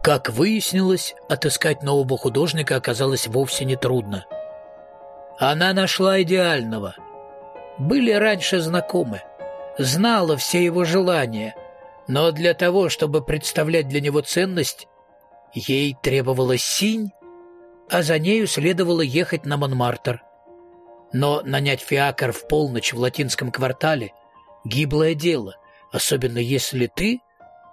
Как выяснилось, отыскать нового художника оказалось вовсе не трудно. Она нашла идеального. Были раньше знакомы, знала все его желания, но для того, чтобы представлять для него ценность, ей требовалась синь, а за нею следовало ехать на Монмартр. Но нанять фиакр в полночь в латинском квартале — гиблое дело, особенно если ты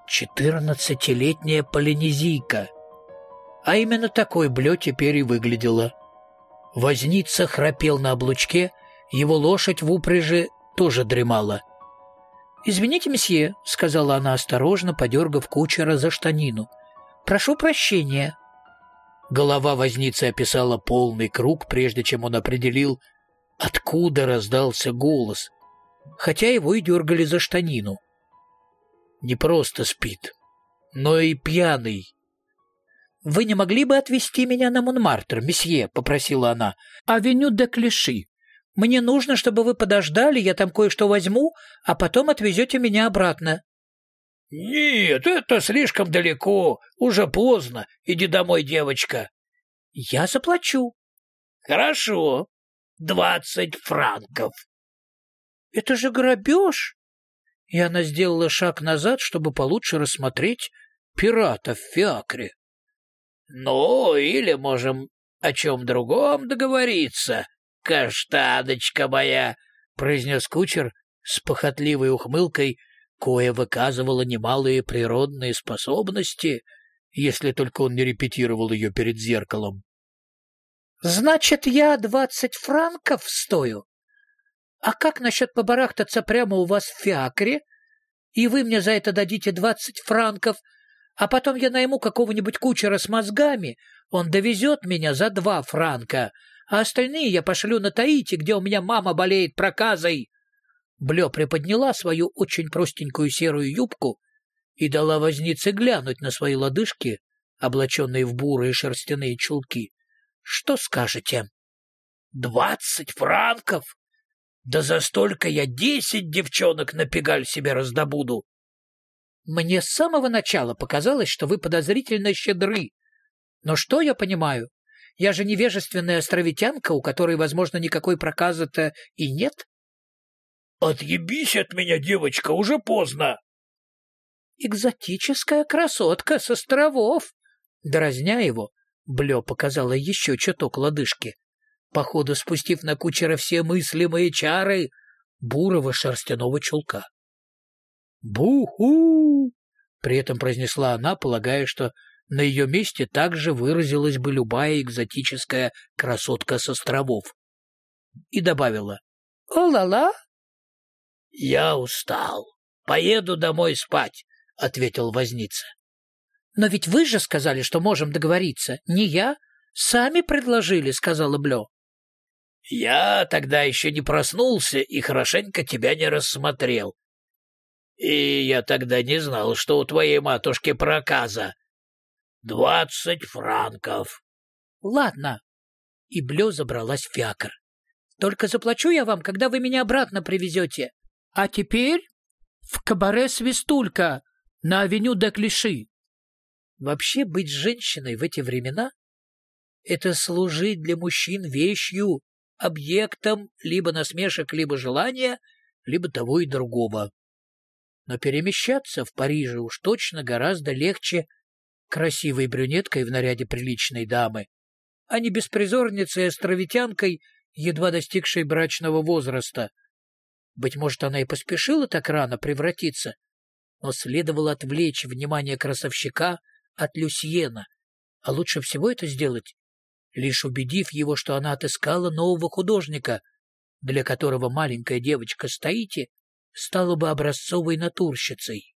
14-летняя полинезийка. А именно такой Блё теперь и выглядела. Возница храпел на облучке, его лошадь в упряжи тоже дремала. «Извините, месье», — сказала она осторожно, подергав кучера за штанину. «Прошу прощения». Голова возницы описала полный круг, прежде чем он определил, откуда раздался голос, хотя его и дергали за штанину. Не просто спит, но и пьяный. «Вы не могли бы отвезти меня на Монмартр, месье?» — попросила она. «Авеню де Клиши. Мне нужно, чтобы вы подождали, я там кое-что возьму, а потом отвезете меня обратно». «Нет, это слишком далеко, уже поздно. Иди домой, девочка». «Я заплачу». «Хорошо, 20 франков». «Это же грабеж!» И она сделала шаг назад, чтобы получше рассмотреть пирата в фиакре. «Ну, или можем о чем другом договориться, каштаночка моя», — произнес кучер с похотливой ухмылкой, кое выказывала немалые природные способности, если только он не репетировал ее перед зеркалом. «Значит, я 20 франков стою? А как насчет побарахтаться прямо у вас в фиакре, и вы мне за это дадите 20 франков, а потом я найму какого-нибудь кучера с мозгами, он довезет меня за 2 франка, а остальные я пошлю на Таити, где у меня мама болеет проказой». Блё приподняла свою очень простенькую серую юбку и дала вознице глянуть на свои лодыжки, облаченные в бурые шерстяные чулки. «Что скажете?» 20 франков? Да за столько я 10 девчонок на Пегаль себе раздобуду». «Мне с самого начала показалось, что вы подозрительно щедры. Но что я понимаю? Я же невежественная островитянка, у которой, возможно, никакой проказы-то и нет». «Отъебись от меня, девочка, уже поздно». «Экзотическая красотка с островов». Дразня его, Блё показала еще чуток лодыжки, походу спустив на кучера все мыслимые чары бурого шерстяного чулка. «Бу-ху!» — при этом произнесла она, полагая, что на ее месте также выразилась бы любая экзотическая красотка с островов. И добавила: «О-ла-ла!» «Я устал. Поеду домой спать», — ответил возница. «Но ведь вы же сказали, что можем договориться. Не я. Сами предложили», — сказала Блё. «Я тогда еще не проснулся и хорошенько тебя не рассмотрел. И я тогда не знал, что у твоей матушки проказа. 20 франков». «Ладно». И Блё забралась в фиакр. «Только заплачу я вам, когда вы меня обратно привезете. А теперь в кабаре «Свистулька» на авеню де Клиши». Вообще быть женщиной в эти времена — это служить для мужчин вещью, объектом либо насмешек, либо желания, либо того и другого. Но перемещаться в Париже уж точно гораздо легче красивой брюнеткой в наряде приличной дамы, а не беспризорницей и островитянкой, едва достигшей брачного возраста. Быть может, она и поспешила так рано превратиться, но следовало отвлечь внимание красовщика от Люсьена, а лучше всего это сделать, лишь убедив его, что она отыскала нового художника, для которого маленькая девочка Стаити стала бы образцовой натурщицей.